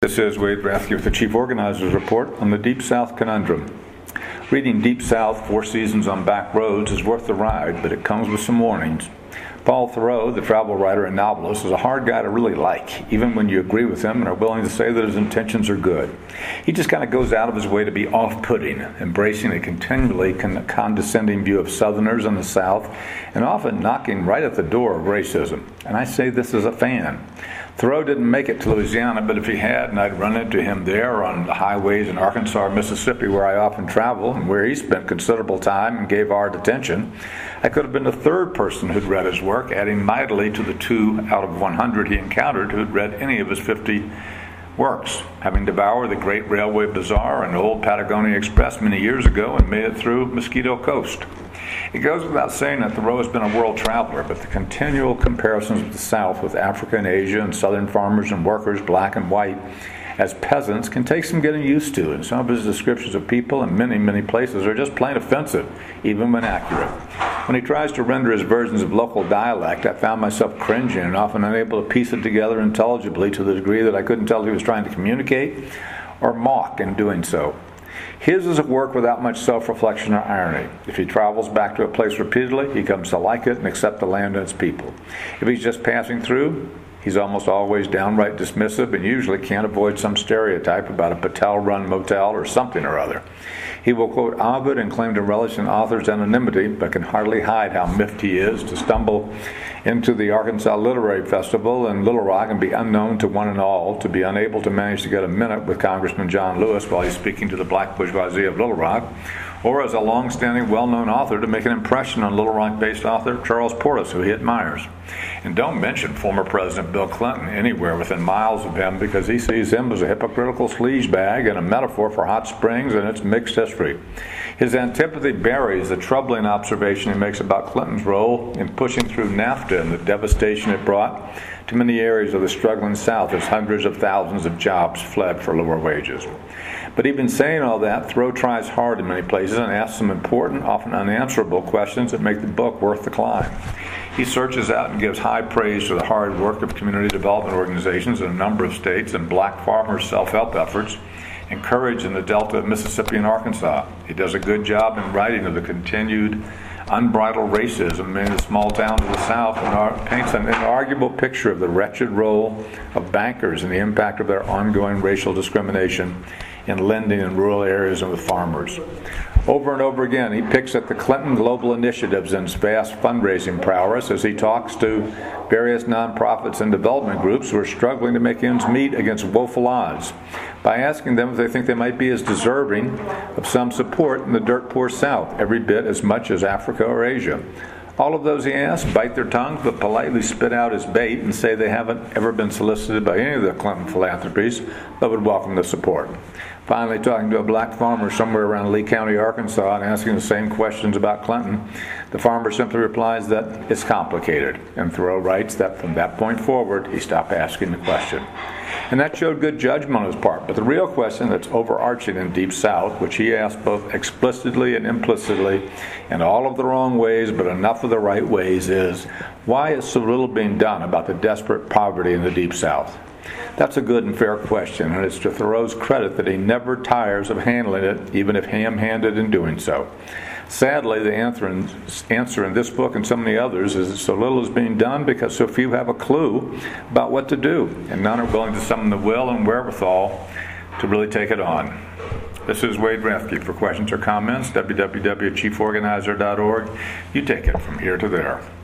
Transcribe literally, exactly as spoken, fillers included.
This is Wade Rathke with the Chief Organizer's Report on the Deep South Conundrum. Reading Deep South, Four Seasons on Back Roads is worth the ride, but it comes with some warnings. Paul Theroux, the travel writer and novelist, is a hard guy to really like, even when you agree with him and are willing to say that his intentions are good. He just kind of goes out of his way to be off-putting, embracing a continually con- condescending view of Southerners in the South, and often knocking right at the door of racism. And I say this as a fan. Theroux didn't make it to Louisiana, but if he had, and I'd run into him there on the highways in Arkansas or Mississippi, where I often travel and where he spent considerable time and gave ardent attention, I could have been the third person who'd read his work, adding mightily to the two out of one hundred he encountered who'd read any of his fifty works, having devoured the Great Railway Bazaar and Old Patagonia Express many years ago and made it through Mosquito Coast. It goes without saying that Theroux has been a world traveler, but the continual comparisons of the South with Africa and Asia and Southern farmers and workers, black and white, as peasants can take some getting used to, and some of his descriptions of people in many, many places are just plain offensive, even when accurate. When he tries to render his versions of local dialect, I found myself cringing and often unable to piece it together intelligibly to the degree that I couldn't tell if he was trying to communicate or mock in doing so. His is a work without much self-reflection or irony. If he travels back to a place repeatedly, he comes to like it and accept the land and its people. If he's just passing through, he's almost always downright dismissive and usually can't avoid some stereotype about a Patel-run motel or something or other. He will quote Ovid and claim to relish an author's anonymity, but can hardly hide how miffed he is to stumble into the Arkansas Literary Festival in Little Rock and be unknown to one and all, to be unable to manage to get a minute with Congressman John Lewis while he's speaking to the black bourgeoisie of Little Rock, or as a long-standing, well-known author to make an impression on Little Rock-based author Charles Portis, who he admires. And don't mention former President Bill Clinton anywhere within miles of him, because he sees him as a hypocritical sleazebag and a metaphor for Hot Springs and its mixed history. His antipathy buries the troubling observation he makes about Clinton's role in pushing through NAFTA and the devastation it brought to many areas of the struggling South as hundreds of thousands of jobs fled for lower wages. But even saying all that, Theroux tries hard in many places and asks some important, often unanswerable questions that make the book worth the climb. He searches out and gives high praise to the hard work of community development organizations in a number of states and black farmers' self-help efforts, encouraged in the Delta of Mississippi and Arkansas. He does a good job in writing of the continued unbridled racism in the small towns of the South and paints an inarguable picture of the wretched role of bankers and the impact of their ongoing racial discrimination in lending in rural areas and with farmers. Over and over again, he picks at the Clinton Global Initiatives and its vast fundraising prowess as he talks to various nonprofits and development groups who are struggling to make ends meet against woeful odds, by asking them if they think they might be as deserving of some support in the dirt-poor South, every bit as much as Africa or Asia. All of those he asks bite their tongues but politely spit out his bait and say they haven't ever been solicited by any of the Clinton philanthropies, but would welcome the support. Finally, talking to a black farmer somewhere around Lee County, Arkansas, and asking the same questions about Clinton, the farmer simply replies that it's complicated, and Theroux writes that from that point forward, he stopped asking the question. And that showed good judgment on his part, but the real question that's overarching in Deep South, which he asked both explicitly and implicitly, in all of the wrong ways but enough of the right ways, is why is so little being done about the desperate poverty in the Deep South? That's a good and fair question, and it's to Theroux's credit that he never tires of handling it, even if ham-handed in doing so. Sadly, the answer in, answer in this book and so many others is that so little is being done because so few have a clue about what to do, and none are willing to summon the will and wherewithal to really take it on. This is Wade Rathke. For questions or comments, w w w dot chief organizer dot org. You take it from here to there.